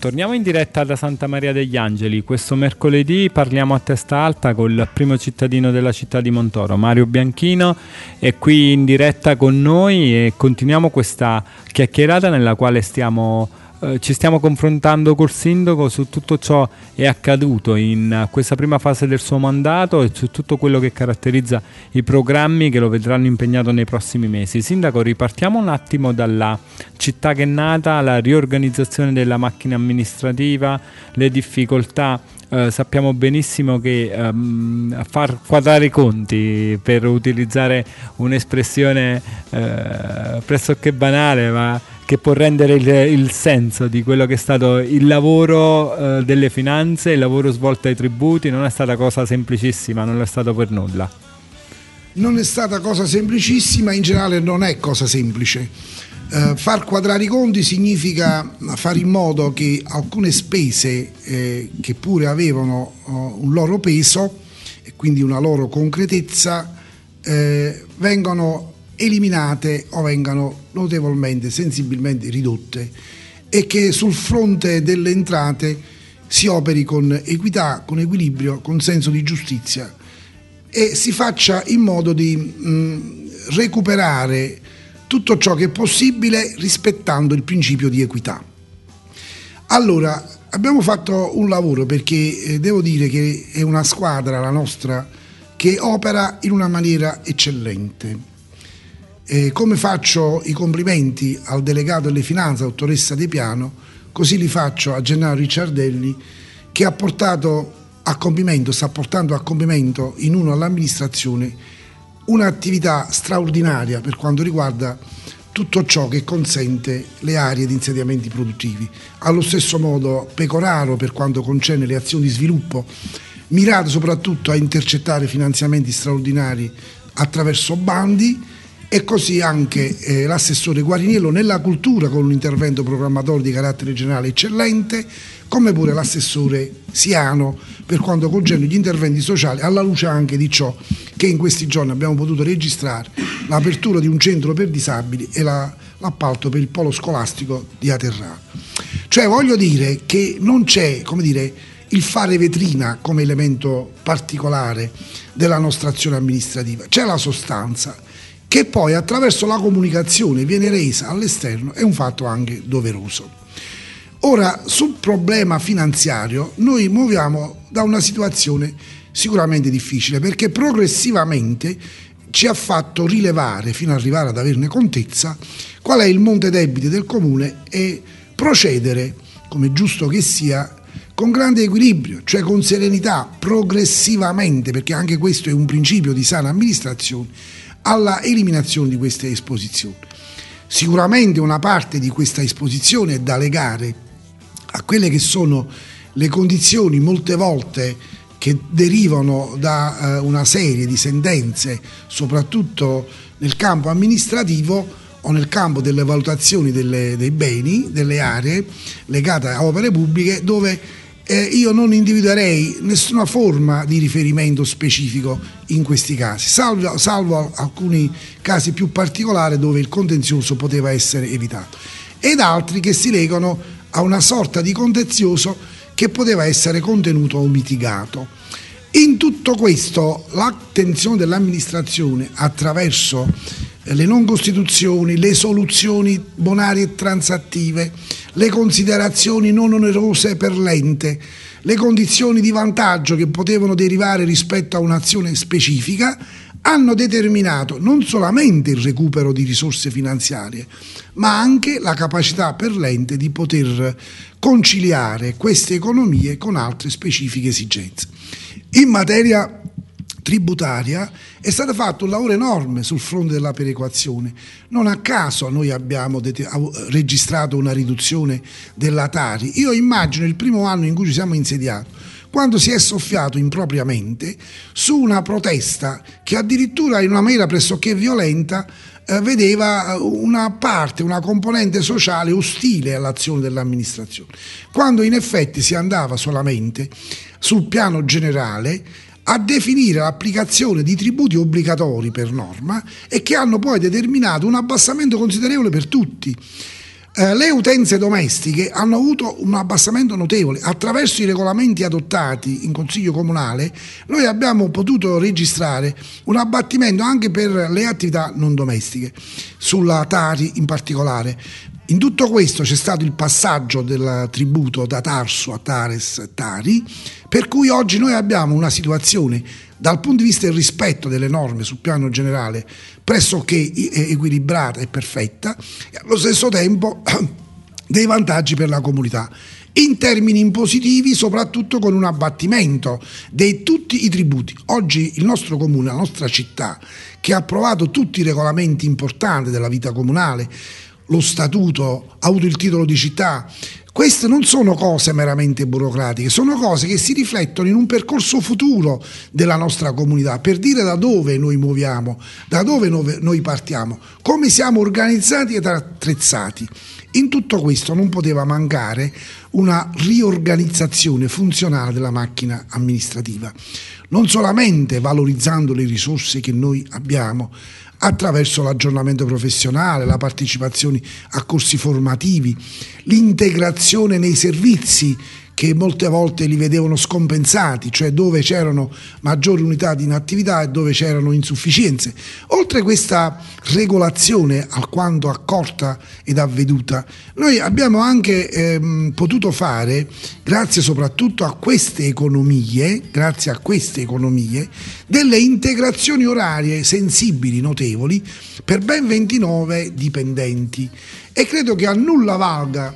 Torniamo in diretta da Santa Maria degli Angeli. Questo mercoledì parliamo a testa alta col primo cittadino della città di Montoro, Mario Bianchino, è qui in diretta con noi e continuiamo questa chiacchierata nella quale ci stiamo confrontando col sindaco su tutto ciò che è accaduto in questa prima fase del suo mandato e su tutto quello che caratterizza i programmi che lo vedranno impegnato nei prossimi mesi. Sindaco, ripartiamo un attimo dalla città che è nata, la riorganizzazione della macchina amministrativa, le difficoltà. Sappiamo benissimo che far quadrare i conti, per utilizzare un'espressione pressoché banale, ma che può rendere il senso di quello che è stato il lavoro delle finanze, il lavoro svolto ai tributi, non è stata cosa semplicissima, non è stato per nulla. Non è stata cosa semplicissima, in generale non è cosa semplice. Far quadrare i conti significa fare in modo che alcune spese che pure avevano un loro peso e quindi una loro concretezza vengano eliminate o vengano notevolmente, sensibilmente ridotte, e che sul fronte delle entrate si operi con equità, con equilibrio, con senso di giustizia e si faccia in modo di recuperare tutto ciò che è possibile rispettando il principio di equità. Allora, abbiamo fatto un lavoro perché devo dire che è una squadra, la nostra, che opera in una maniera eccellente. Come faccio i complimenti al delegato delle finanze, dottoressa De Piano, così li faccio a Gennaro Ricciardelli, che sta portando a compimento in uno all'amministrazione un'attività straordinaria per quanto riguarda tutto ciò che consente le aree di insediamenti produttivi. Allo stesso modo Pecoraro per quanto concerne le azioni di sviluppo, mirate soprattutto a intercettare finanziamenti straordinari attraverso bandi, e così anche l'assessore Guariniello nella cultura con un intervento programmatorio di carattere generale eccellente, come pure l'assessore Siano per quanto concerne gli interventi sociali, alla luce anche di ciò che in questi giorni abbiamo potuto registrare, l'apertura di un centro per disabili e l'appalto per il polo scolastico di Aterrano. Cioè voglio dire che non c'è, il fare vetrina come elemento particolare della nostra azione amministrativa, c'è la sostanza che poi attraverso la comunicazione viene resa all'esterno, è un fatto anche doveroso. Ora, sul problema finanziario, noi muoviamo da una situazione sicuramente difficile, perché progressivamente ci ha fatto rilevare, fino ad arrivare ad averne contezza, qual è il monte debiti del Comune e procedere, come giusto che sia, con grande equilibrio, cioè con serenità, progressivamente, perché anche questo è un principio di sana amministrazione, alla eliminazione di queste esposizioni. Sicuramente una parte di questa esposizione è da legare a quelle che sono le condizioni molte volte che derivano da una serie di sentenze, soprattutto nel campo amministrativo o nel campo delle valutazioni dei beni, delle aree legate a opere pubbliche, dove io non individuerei nessuna forma di riferimento specifico in questi casi, salvo alcuni casi più particolari dove il contenzioso poteva essere evitato, ed altri che si legano a una sorta di contenzioso che poteva essere contenuto o mitigato. In tutto questo l'attenzione dell'amministrazione attraverso le non costituzioni, le soluzioni bonarie e transattive, le considerazioni non onerose per l'ente, le condizioni di vantaggio che potevano derivare rispetto a un'azione specifica, hanno determinato non solamente il recupero di risorse finanziarie, ma anche la capacità per l'ente di poter conciliare queste economie con altre specifiche esigenze. In materia tributaria è stato fatto un lavoro enorme sul fronte della perequazione. Non a caso noi abbiamo registrato una riduzione della Tari. Io immagino il primo anno in cui ci siamo insediati, quando si è soffiato impropriamente su una protesta che addirittura in una maniera pressoché violenta vedeva una parte, una componente sociale ostile all'azione dell'amministrazione, quando in effetti si andava solamente sul piano generale a definire l'applicazione di tributi obbligatori per norma e che hanno poi determinato un abbassamento considerevole per tutti. Le utenze domestiche hanno avuto un abbassamento notevole. Attraverso i regolamenti adottati in Consiglio Comunale noi abbiamo potuto registrare un abbattimento anche per le attività non domestiche, sulla Tari in particolare. In tutto questo c'è stato il passaggio del tributo da Tarso a Tares Tari, per cui oggi noi abbiamo una situazione dal punto di vista del rispetto delle norme sul piano generale pressoché equilibrata e perfetta, e allo stesso tempo dei vantaggi per la comunità in termini impositivi, soprattutto con un abbattimento di tutti i tributi. Oggi il nostro comune, la nostra città, che ha approvato tutti i regolamenti importanti della vita comunale, lo statuto, ha avuto il titolo di città. Queste non sono cose meramente burocratiche, sono cose che si riflettono in un percorso futuro della nostra comunità, per dire da dove noi muoviamo, da dove noi partiamo, come siamo organizzati ed attrezzati. In tutto questo non poteva mancare una riorganizzazione funzionale della macchina amministrativa, non solamente valorizzando le risorse che noi abbiamo, attraverso l'aggiornamento professionale, la partecipazione a corsi formativi, l'integrazione nei servizi che molte volte li vedevano scompensati, cioè dove c'erano maggiori unità di inattività e dove c'erano insufficienze. Oltre questa regolazione alquanto accorta ed avveduta, noi abbiamo anche potuto fare, grazie soprattutto a queste economie, delle integrazioni orarie sensibili, notevoli, per ben 29 dipendenti. E credo che a nulla valga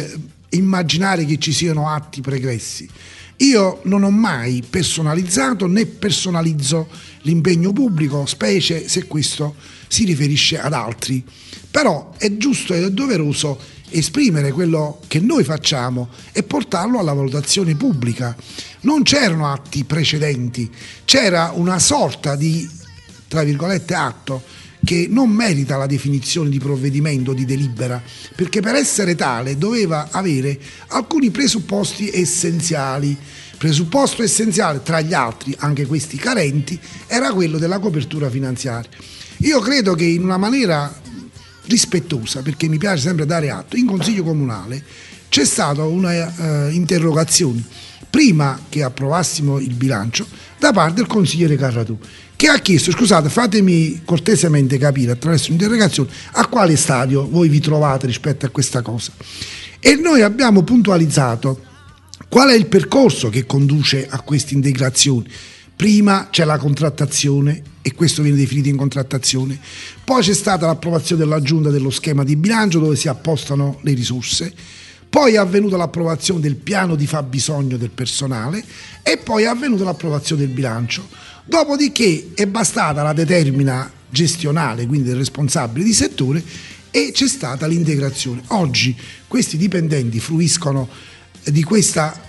immaginare che ci siano atti pregressi. Io non ho mai personalizzato né personalizzo l'impegno pubblico, specie se questo si riferisce ad altri. Però è giusto ed è doveroso esprimere quello che noi facciamo e portarlo alla valutazione pubblica. Non c'erano atti precedenti, c'era una sorta di, tra virgolette, atto che non merita la definizione di provvedimento, di delibera, perché per essere tale doveva avere alcuni presupposti essenziali. Presupposto essenziale, tra gli altri, anche questi carenti, era quello della copertura finanziaria. Io credo che in una maniera rispettosa, perché mi piace sempre dare atto, in Consiglio Comunale c'è stata una interrogazione, prima che approvassimo il bilancio, da parte del consigliere Carratù, che ha chiesto: scusate, fatemi cortesemente capire attraverso un'interrogazione a quale stadio voi vi trovate rispetto a questa cosa. E noi abbiamo puntualizzato qual è il percorso che conduce a queste integrazioni. Prima c'è la contrattazione, e questo viene definito in contrattazione, poi c'è stata l'approvazione della Giunta dello schema di bilancio dove si appostano le risorse, poi è avvenuta l'approvazione del piano di fabbisogno del personale e poi è avvenuta l'approvazione del bilancio. Dopodiché è bastata la determina gestionale, quindi del responsabile di settore, e c'è stata l'integrazione. Oggi questi dipendenti fruiscono di questa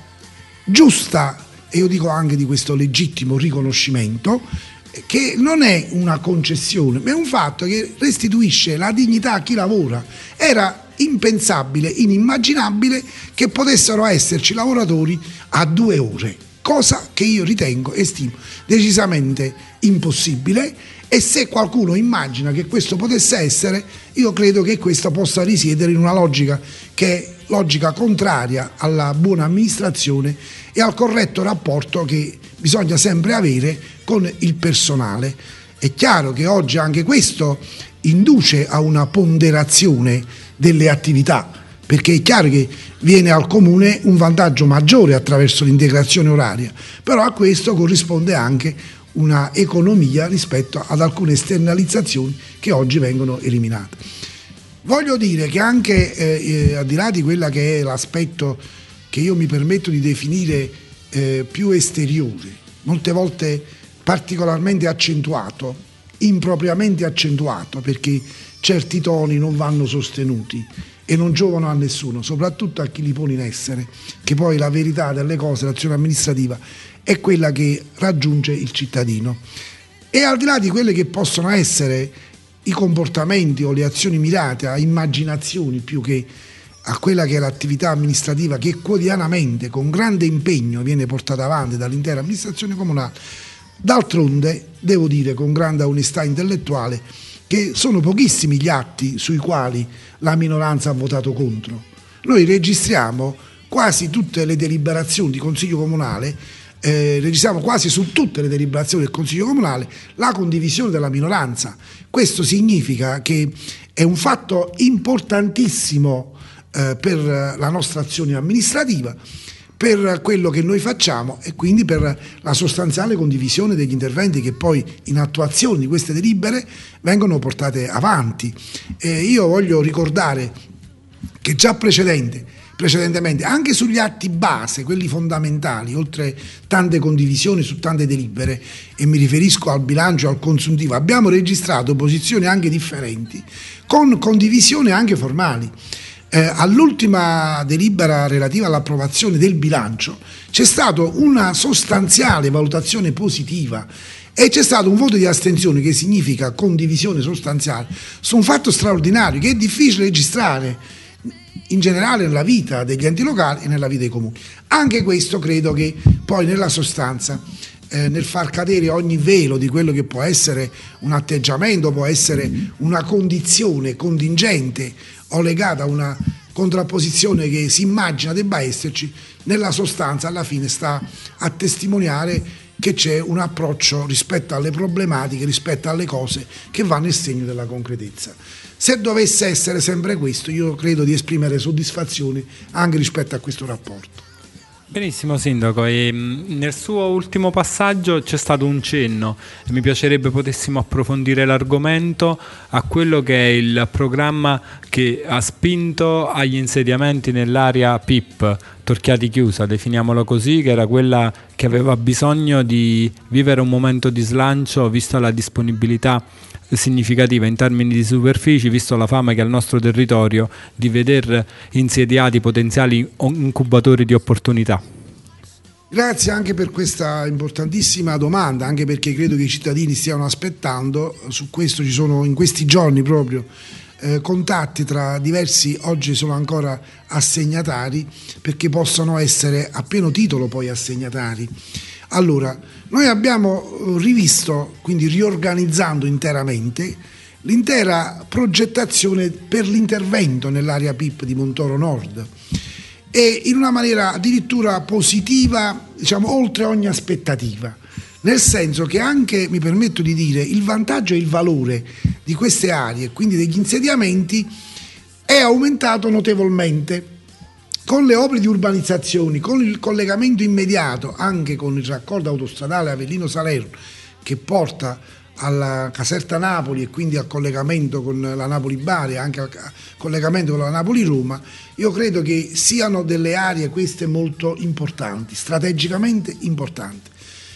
giusta, e io dico anche di questo legittimo riconoscimento, che non è una concessione, ma è un fatto che restituisce la dignità a chi lavora. Era impensabile, inimmaginabile che potessero esserci lavoratori a 2 ore, cosa che io ritengo e stimo decisamente impossibile, e se qualcuno immagina che questo potesse essere, io credo che questo possa risiedere in una logica che è logica contraria alla buona amministrazione e al corretto rapporto che bisogna sempre avere con il personale. È chiaro che oggi anche questo induce a una ponderazione delle attività, perché è chiaro che viene al comune un vantaggio maggiore attraverso l'integrazione oraria, però a questo corrisponde anche una economia rispetto ad alcune esternalizzazioni che oggi vengono eliminate. Voglio dire che anche al di là di quella che è l'aspetto che io mi permetto di definire più esteriore, molte volte particolarmente accentuato, impropriamente accentuato, perché certi toni non vanno sostenuti e non giovano a nessuno, soprattutto a chi li pone in essere, che poi la verità delle cose, l'azione amministrativa, è quella che raggiunge il cittadino. E al di là di quelle che possono essere i comportamenti o le azioni mirate a immaginazioni più che a quella che è l'attività amministrativa che quotidianamente con grande impegno viene portata avanti dall'intera amministrazione comunale, d'altronde devo dire con grande onestà intellettuale che sono pochissimi gli atti sui quali la minoranza ha votato contro. Noi registriamo quasi tutte le deliberazioni di Consiglio Comunale, registriamo quasi su tutte le deliberazioni del Consiglio Comunale la condivisione della minoranza. Questo significa che è un fatto importantissimo per la nostra azione amministrativa, per quello che noi facciamo e quindi per la sostanziale condivisione degli interventi che poi in attuazione di queste delibere vengono portate avanti. Io voglio ricordare che già precedentemente, anche sugli atti base, quelli fondamentali, oltre tante condivisioni su tante delibere, e mi riferisco al bilancio e al consuntivo, abbiamo registrato posizioni anche differenti, con condivisioni anche formali. All'ultima delibera relativa all'approvazione del bilancio c'è stata una sostanziale valutazione positiva e c'è stato un voto di astensione, che significa condivisione sostanziale, su un fatto straordinario che è difficile registrare in generale nella vita degli enti locali e nella vita dei comuni. Anche questo credo che poi nella sostanza, nel far cadere ogni velo di quello che può essere un atteggiamento, può essere una condizione contingente o legata a una contrapposizione che si immagina debba esserci, nella sostanza alla fine sta a testimoniare che c'è un approccio rispetto alle problematiche, rispetto alle cose che va nel segno della concretezza. Se dovesse essere sempre questo, io credo di esprimere soddisfazione anche rispetto a questo rapporto. Benissimo Sindaco, e nel suo ultimo passaggio c'è stato un cenno e mi piacerebbe potessimo approfondire l'argomento a quello che è il programma che ha spinto agli insediamenti nell'area PIP, Torchiati Chiusa, definiamolo così, che era quella che aveva bisogno di vivere un momento di slancio vista la disponibilità significativa in termini di superfici, visto la fama che ha il nostro territorio di veder insediati potenziali incubatori di opportunità. Grazie anche per questa importantissima domanda, anche perché credo che i cittadini stiano aspettando. Su questo ci sono in questi giorni proprio contatti tra diversi, oggi sono ancora assegnatari, perché possono essere a pieno titolo poi assegnatari. Allora, noi abbiamo rivisto, quindi riorganizzando interamente, l'intera progettazione per l'intervento nell'area PIP di Montoro Nord e in una maniera addirittura positiva, diciamo oltre ogni aspettativa, nel senso che anche, mi permetto di dire, il vantaggio e il valore di queste aree, quindi degli insediamenti, è aumentato notevolmente con le opere di urbanizzazione, con il collegamento immediato anche con il raccordo autostradale Avellino-Salerno che porta alla Caserta Napoli e quindi al collegamento con la Napoli-Bari, anche al collegamento con la Napoli-Roma. Io credo che siano delle aree queste molto importanti, strategicamente importanti,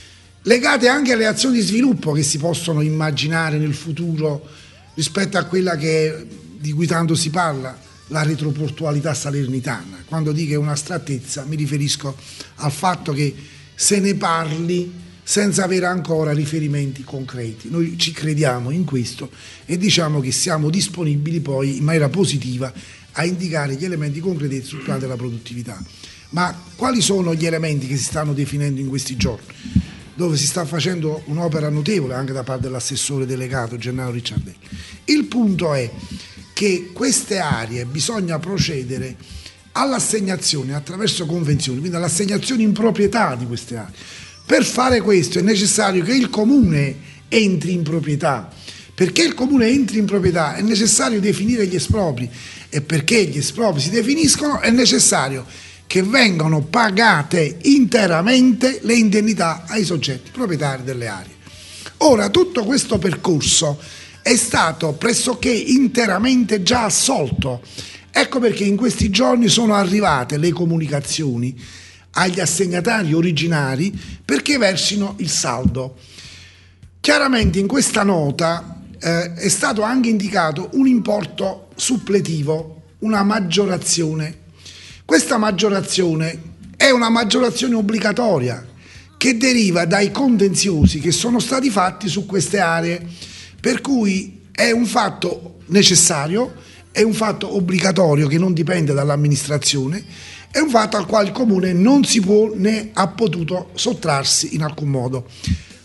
legate anche alle azioni di sviluppo che si possono immaginare nel futuro rispetto a quella di cui tanto si parla, la retroportualità salernitana. Quando dico è un'astrattezza mi riferisco al fatto che se ne parli senza avere ancora riferimenti concreti. Noi ci crediamo in questo e diciamo che siamo disponibili poi in maniera positiva a indicare gli elementi concreti sul piano della produttività. Ma quali sono gli elementi che si stanno definendo in questi giorni, dove si sta facendo un'opera notevole anche da parte dell'assessore delegato Gennaro Ricciardelli? Il punto è che queste aree bisogna procedere all'assegnazione attraverso convenzioni, quindi all'assegnazione in proprietà di queste aree. Per fare questo è necessario che il comune entri in proprietà. Perché il comune entri in proprietà è necessario definire gli espropri e perché gli espropri si definiscono è necessario che vengano pagate interamente le indennità ai soggetti proprietari delle aree. Ora, tutto questo percorso è stato pressoché interamente già assolto. Ecco perché in questi giorni sono arrivate le comunicazioni agli assegnatari originari perché versino il saldo. Chiaramente in questa nota è stato anche indicato un importo suppletivo, una maggiorazione. Questa maggiorazione è una maggiorazione obbligatoria che deriva dai contenziosi che sono stati fatti su queste aree, per cui è un fatto necessario, è un fatto obbligatorio che non dipende dall'amministrazione, è un fatto al quale il comune non si può né ha potuto sottrarsi in alcun modo.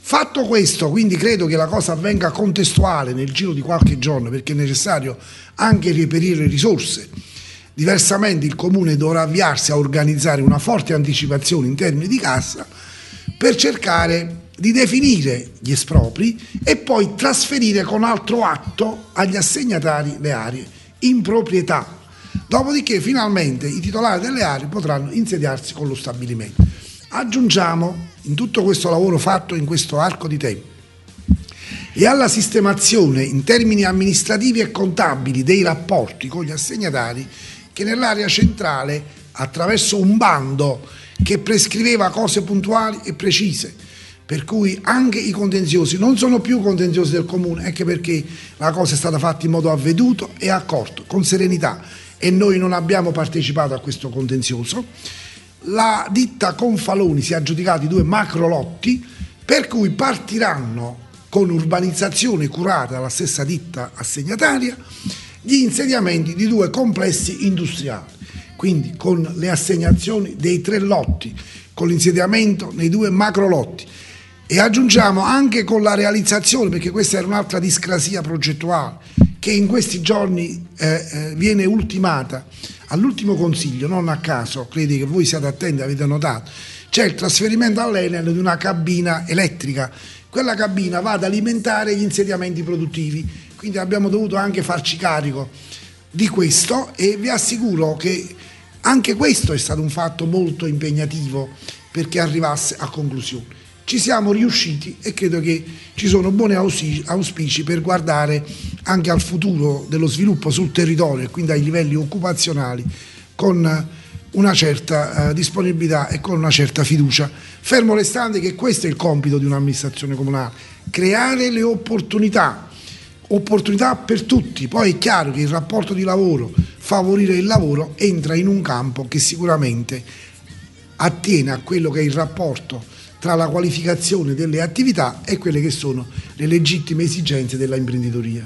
Fatto questo, quindi credo che la cosa avvenga contestuale nel giro di qualche giorno, perché è necessario anche reperire risorse. Diversamente il Comune dovrà avviarsi a organizzare una forte anticipazione in termini di cassa per cercare di definire gli espropri e poi trasferire con altro atto agli assegnatari le aree in proprietà. Dopodiché finalmente i titolari delle aree potranno insediarsi con lo stabilimento. Aggiungiamo in tutto questo lavoro fatto in questo arco di tempo e alla sistemazione in termini amministrativi e contabili dei rapporti con gli assegnatari che nell'area centrale, attraverso un bando che prescriveva cose puntuali e precise, per cui anche i contenziosi non sono più contenziosi del Comune, anche perché la cosa è stata fatta in modo avveduto e accorto, con serenità, e noi non abbiamo partecipato a questo contenzioso. La ditta Confaloni si è aggiudicata i 2 macro lotti, per cui partiranno con urbanizzazione curata dalla stessa ditta assegnataria gli insediamenti di 2 complessi industriali, quindi con le assegnazioni dei 3 lotti, con l'insediamento nei 2 macro lotti, e aggiungiamo anche con la realizzazione, perché questa era un'altra discrasia progettuale che in questi giorni viene ultimata all'ultimo consiglio, non a caso, credo che voi siate attenti, avete notato, c'è il trasferimento all'Enel di una cabina elettrica. Quella cabina va ad alimentare gli insediamenti produttivi, quindi abbiamo dovuto anche farci carico di questo, e vi assicuro che anche questo è stato un fatto molto impegnativo perché arrivasse a conclusione. Ci siamo riusciti e credo che ci sono buoni auspici per guardare anche al futuro dello sviluppo sul territorio e quindi ai livelli occupazionali con una certa disponibilità e con una certa fiducia, fermo restante che questo è il compito di un'amministrazione comunale: creare le opportunità per tutti. Poi è chiaro che il rapporto di lavoro, favorire il lavoro, entra in un campo che sicuramente attiene a quello che è il rapporto tra la qualificazione delle attività e quelle che sono le legittime esigenze della imprenditoria.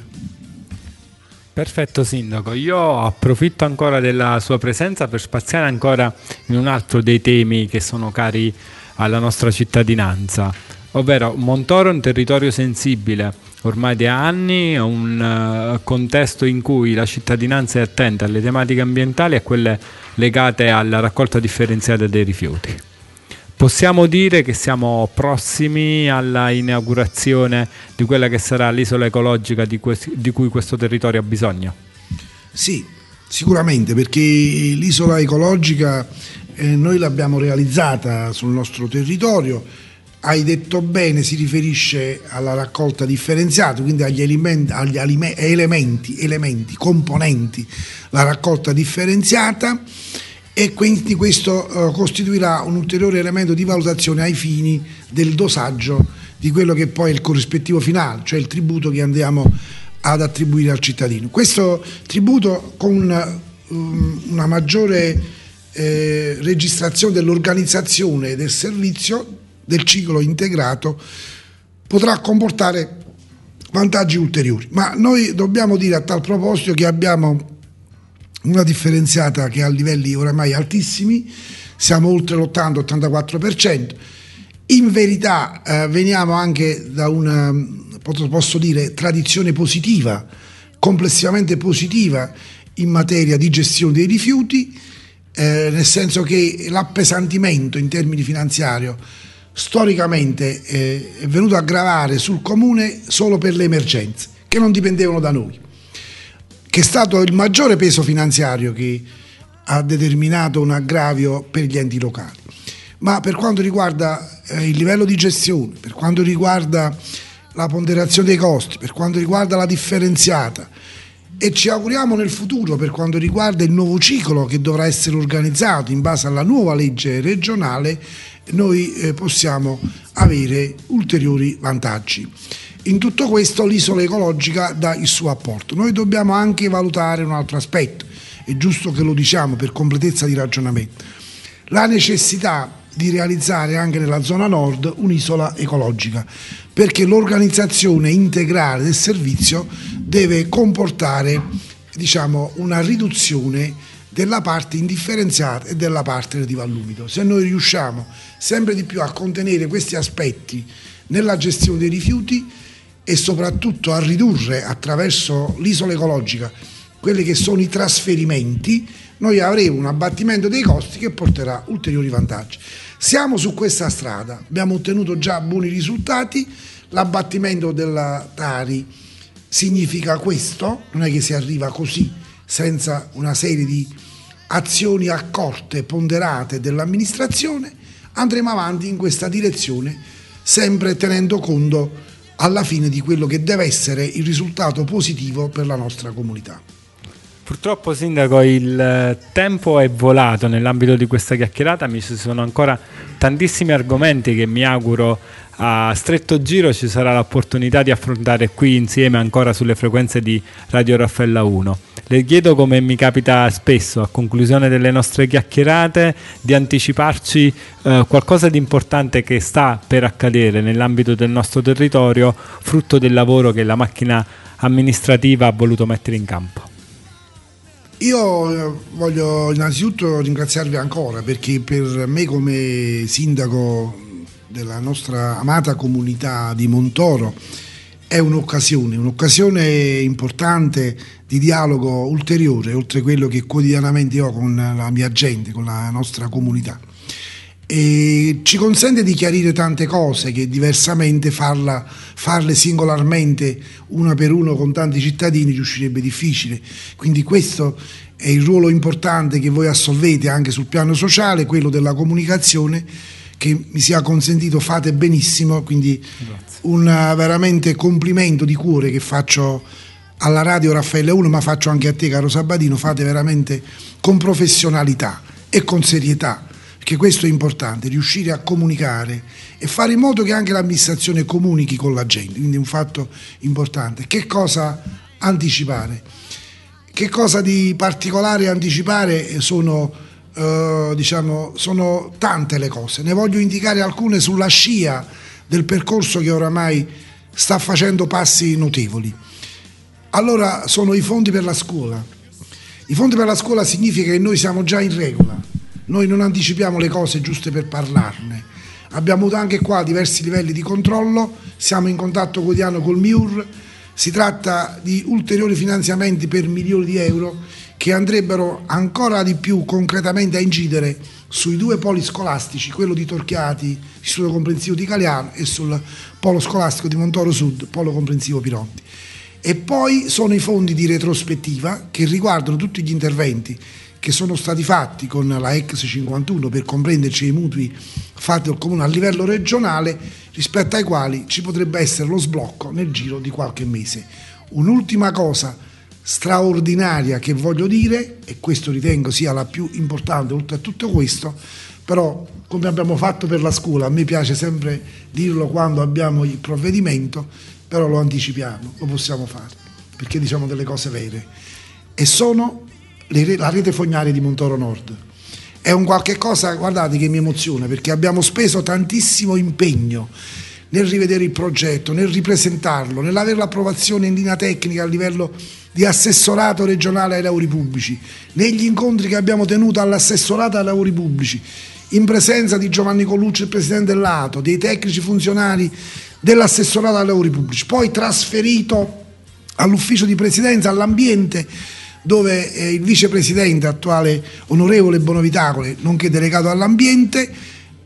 Perfetto Sindaco, io approfitto ancora della sua presenza per spaziare ancora in un altro dei temi che sono cari alla nostra cittadinanza, ovvero Montoro è un territorio sensibile, ormai da anni, un contesto in cui la cittadinanza è attenta alle tematiche ambientali e a quelle legate alla raccolta differenziata dei rifiuti. Possiamo dire che siamo prossimi alla inaugurazione di quella che sarà l'isola ecologica di cui questo territorio ha bisogno? Sì, sicuramente, perché l'isola ecologica noi l'abbiamo realizzata sul nostro territorio. Hai detto bene, si riferisce alla raccolta differenziata, quindi agli elementi, componenti, la raccolta differenziata, e quindi questo costituirà un ulteriore elemento di valutazione ai fini del dosaggio di quello che poi è il corrispettivo finale, cioè il tributo che andiamo ad attribuire al cittadino. Questo tributo, con una maggiore registrazione dell'organizzazione del servizio del ciclo integrato, potrà comportare vantaggi ulteriori, ma noi dobbiamo dire a tal proposito che abbiamo una differenziata che ha livelli oramai altissimi, siamo oltre l'80-84%. In verità veniamo anche da una, posso dire, tradizione positiva, complessivamente positiva in materia di gestione dei rifiuti, nel senso che l'appesantimento in termini finanziari storicamente è venuto a gravare sul Comune solo per le emergenze, che non dipendevano da noi, che è stato il maggiore peso finanziario che ha determinato un aggravio per gli enti locali. Ma per quanto riguarda il livello di gestione, per quanto riguarda la ponderazione dei costi, per quanto riguarda la differenziata, e ci auguriamo nel futuro per quanto riguarda il nuovo ciclo che dovrà essere organizzato in base alla nuova legge regionale, noi possiamo avere ulteriori vantaggi. In tutto questo l'isola ecologica dà il suo apporto. Noi dobbiamo anche valutare un altro aspetto, è giusto che lo diciamo per completezza di ragionamento: la necessità di realizzare anche nella zona nord un'isola ecologica, perché l'organizzazione integrale del servizio deve comportare, una riduzione della parte indifferenziata e della parte relativa all'umido. Se noi riusciamo sempre di più a contenere questi aspetti nella gestione dei rifiuti e soprattutto a ridurre attraverso l'isola ecologica quelli che sono i trasferimenti, noi avremo un abbattimento dei costi che porterà ulteriori vantaggi. Siamo su questa strada, abbiamo ottenuto già buoni risultati, l'abbattimento della Tari significa questo, non è che si arriva così senza una serie di azioni accorte, ponderate dell'amministrazione, andremo avanti in questa direzione, sempre tenendo conto alla fine di quello che deve essere il risultato positivo per la nostra comunità. Purtroppo, Sindaco, il tempo è volato nell'ambito di questa chiacchierata, ci sono ancora tantissimi argomenti che mi auguro a stretto giro ci sarà l'opportunità di affrontare qui insieme ancora sulle frequenze di Radio Raffaella 1. Le chiedo, come mi capita spesso a conclusione delle nostre chiacchierate, di anticiparci qualcosa di importante che sta per accadere nell'ambito del nostro territorio, frutto del lavoro che la macchina amministrativa ha voluto mettere in campo. Io voglio innanzitutto ringraziarvi ancora, perché per me come sindaco della nostra amata comunità di Montoro è un'occasione importante di dialogo ulteriore, oltre quello che quotidianamente ho con la mia gente, con la nostra comunità. E ci consente di chiarire tante cose che diversamente farle singolarmente, una per uno, con tanti cittadini riuscirebbe difficile. Quindi questo è il ruolo importante che voi assolvete anche sul piano sociale, quello della comunicazione, che mi sia consentito fate benissimo, quindi un veramente complimento di cuore che faccio alla Radio Raffaella 1, ma faccio anche a te, caro Sabatino, fate veramente con professionalità e con serietà, perché questo è importante, riuscire a comunicare e fare in modo che anche l'amministrazione comunichi con la gente, quindi è un fatto importante. Che cosa anticipare? Che cosa di particolare anticipare? Sono tante le cose, ne voglio indicare alcune sulla scia del percorso che oramai sta facendo passi notevoli. Allora, sono i fondi per la scuola. I fondi per la scuola significa che noi siamo già in regola, noi non anticipiamo le cose giuste per parlarne. Abbiamo avuto anche qua diversi livelli di controllo, siamo in contatto quotidiano col MIUR, si tratta di ulteriori finanziamenti per milioni di euro che andrebbero ancora di più concretamente a incidere sui due poli scolastici, quello di Torchiati, Istituto Comprensivo di Caliano, e sul polo scolastico di Montoro Sud, polo comprensivo Pironti. E poi sono i fondi di retrospettiva che riguardano tutti gli interventi che sono stati fatti con la Ex 51, per comprenderci, i mutui fatti dal Comune a livello regionale, rispetto ai quali ci potrebbe essere lo sblocco nel giro di qualche mese. Un'ultima cosa straordinaria che voglio dire, e questo ritengo sia la più importante oltre a tutto questo, però come abbiamo fatto per la scuola, a me piace sempre dirlo quando abbiamo il provvedimento, però lo anticipiamo, lo possiamo fare, perché diciamo delle cose vere, e sono la rete fognaria di Montoro Nord. È un qualche cosa, guardate, che mi emoziona, perché abbiamo speso tantissimo impegno nel rivedere il progetto, nel ripresentarlo, nell'avere l'approvazione in linea tecnica a livello di assessorato regionale ai lavori pubblici, negli incontri che abbiamo tenuto all'assessorato ai lavori pubblici, in presenza di Giovanni Colucci, il presidente dell'ATO, dei tecnici funzionari dell'assessorato ai lavori pubblici, poi trasferito all'ufficio di presidenza, all'ambiente, dove il vicepresidente attuale onorevole Bonovitacole, nonché delegato all'ambiente,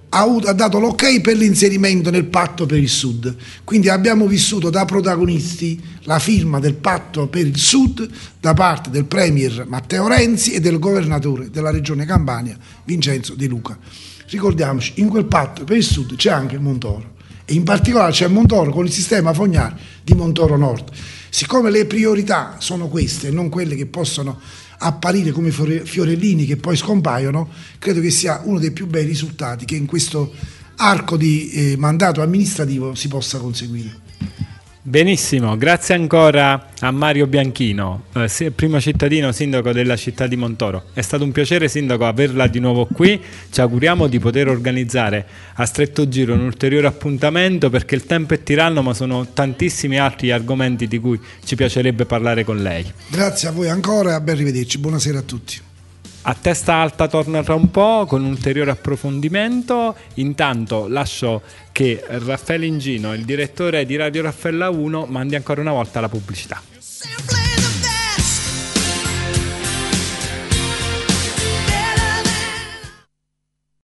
ha dato l'ok per l'inserimento nel patto per il Sud. Quindi abbiamo vissuto da protagonisti la firma del patto per il Sud da parte del premier Matteo Renzi e del governatore della regione Campania Vincenzo De Luca. Ricordiamoci, in quel patto per il Sud c'è anche Montoro, e in particolare c'è Montoro con il sistema fognario di Montoro Nord. Siccome le priorità sono queste e non quelle che possono apparire come fiorellini che poi scompaiono, credo che sia uno dei più bei risultati che in questo arco di mandato amministrativo si possa conseguire. Benissimo, grazie ancora a Mario Bianchino, primo cittadino sindaco della città di Montoro. È stato un piacere, sindaco, averla di nuovo qui. Ci auguriamo di poter organizzare a stretto giro un ulteriore appuntamento, perché il tempo è tiranno, ma sono tantissimi altri argomenti di cui ci piacerebbe parlare con lei. Grazie a voi ancora e a ben rivederci. Buonasera a tutti. A Testa Alta torna tra un po' con un ulteriore approfondimento. Intanto lascio che Raffaele Ingino, il direttore di Radio Raffaella 1, mandi ancora una volta la pubblicità.